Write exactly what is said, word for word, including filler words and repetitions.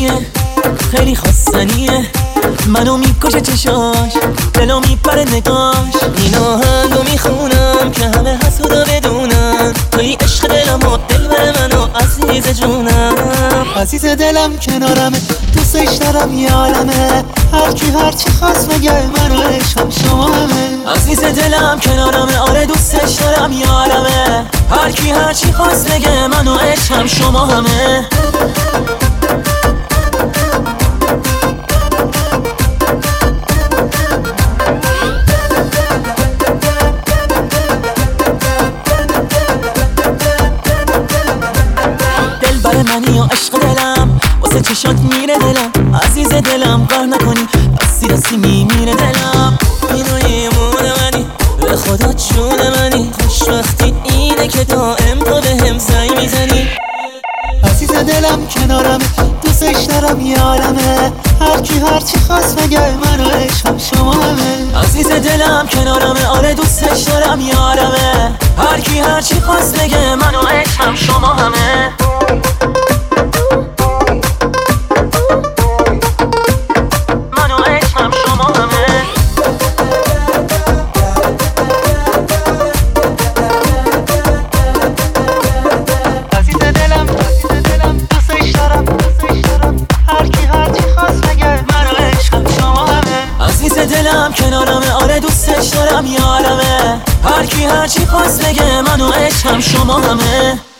خواستنیه، خیلی خواستنیه، منو میکشه چشاش، دلو میپره نگاش. این آهنگو میخونم که همه حسودا بدونن توی عشق دلم و دل بر منو عزیز جونم. عزیز دلم کنارمه، دوستش دارم یه عالمه، هر کی هر چی خواست بگه منو عشقم شما همه. عزیز دلم کنارمه، آره دوستش دارم یه عالمه، هر کی هر چی خواست بگه منو عشقم شما همه. منی و عشق دلم، واسه چشات میره دلم، عزیز دلم قهر نکنی، دستی دستی میمیره دلم. اینو ایمون منی، به خدا جون منی، خوشبختی اینه که دائم تو به هم زنگ میزنی. عزیز دلم کنارمه، دوستش دارم یه عالمه، هر کی هر چی خواست بگه منو عشقم شما همه. عزیز دلم کنارمه، آره دوستش دارم یه عالمه، هر کی هر چی خواست بگه منو عشقم شما همه. دلم کنارمه، آره دوستش دارم یه عالمه، هر کی هر چی خواست بگه منو عشقم شما همه.